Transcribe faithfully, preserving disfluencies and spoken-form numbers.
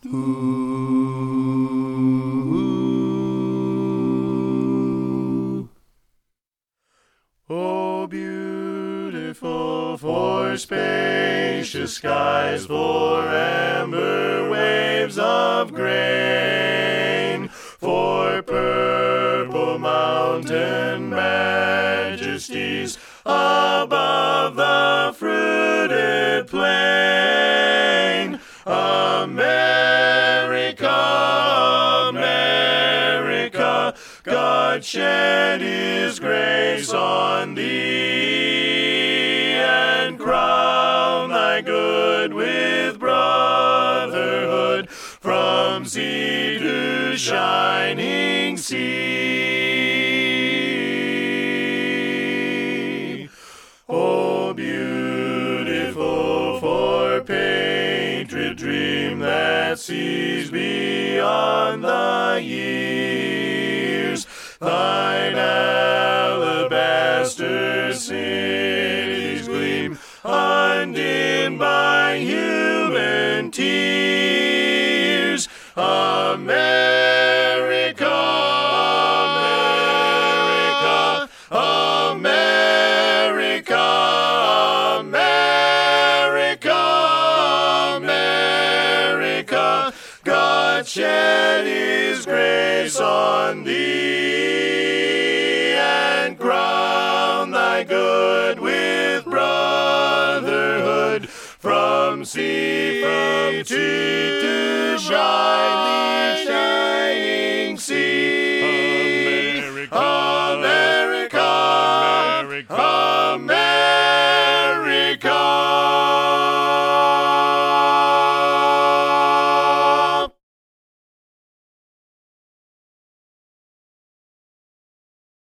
Ooh. Oh, beautiful for spacious skies, for amber waves of grain, for purple mountain majesties above the fruited plain. America, America, God shed His grace on thee, and crown thy good with brotherhood from sea to shining sea. Oh, beautiful for patriot dream that sees beyond the years, thine alabaster cities gleam, undimmed by human tears. America, America, America, America, America, God shed His grace on thee, and crown thy good with brotherhood from sea, from sea to shining, shining